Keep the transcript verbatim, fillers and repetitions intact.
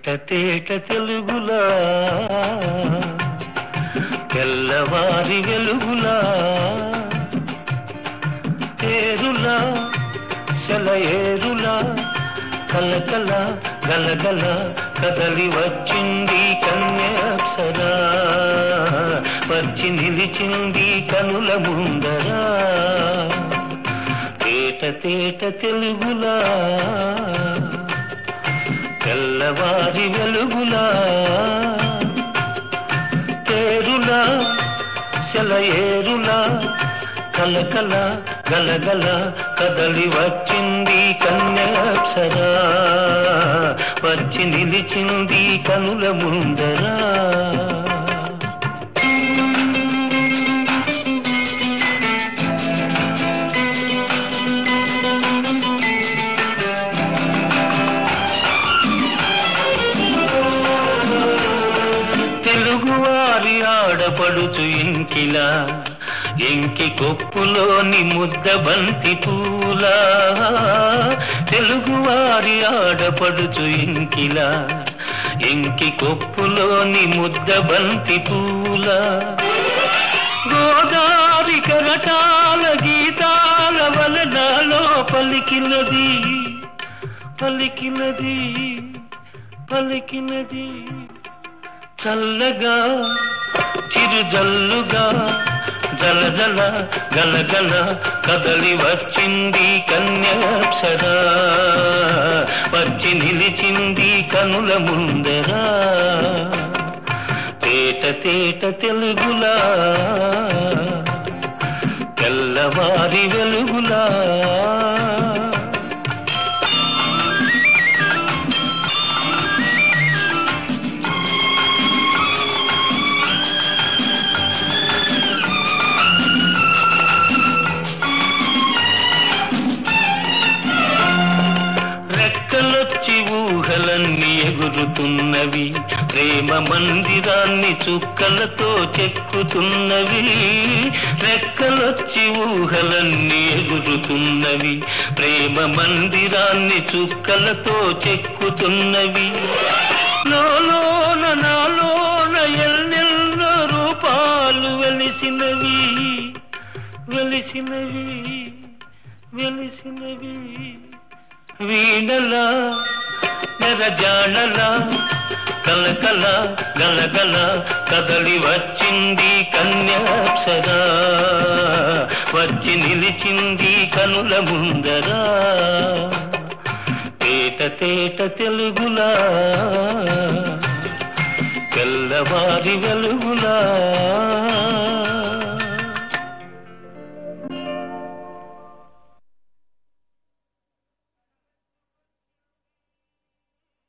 తేట తేట తెలుగులా తెల్లవారి వెలుగులా ఏరులా సెలయేరులా కలకల గలగల కదలి వచ్చింది కన్యాప్సరా వచ్చి నిలిచింది కనుల ముందరా తేట తేట తెలుగులా తెల్లవారి వెలుగులా తేరులా సెలయేరులా కలకల గలగల కదలి వచ్చింది కన్యాప్సరా వచ్చి నిలిచింది కనుల ముందరా తెలుగువారి ఆడపడుచు ఇంకిలా ఎంకి కొప్పులోని ముద్ద బంతి పూలా తెలుగువారి ఆడపడుచు ఇంకిలా ఎంకి కొప్పులోని ముద్ద బంతి పూలా గోదారి కరటాల గీతాల వలనాలో పలికినది పలికినది పలికినది చల్లగా చిరుజల్లుగా జల జల గలగల కదలి వచ్చింది కన్యాప్సరా వచ్చి నిలిచింది కనుల ముందరా తేట తేట తెలుగులా తెల్లవారి వెలుగులా రెక్కలొచ్చి ఊహలన్నీ ఎగురుతున్నవి ప్రేమ మందిరాన్ని చుక్కలతో చెక్కుతున్నవి రెక్కలొచ్చి ఊహలన్నీ ఎగురుతున్నవి ప్రేమ మందిరాన్ని చుక్కలతో చెక్కుతున్నవి లోలోన నాలోన ఎన్నెన్నో రూపాలు వెలిసినవి వెలిసినవి వెలిసినవి వీణలా నెరజాడలా కలకల గలగల కదలి వచ్చింది కన్యాప్సరా వచ్చి నిలిచింది కనుల ముందరా తేట తేట తెలుగులా తెల్లవారి వెలుగులా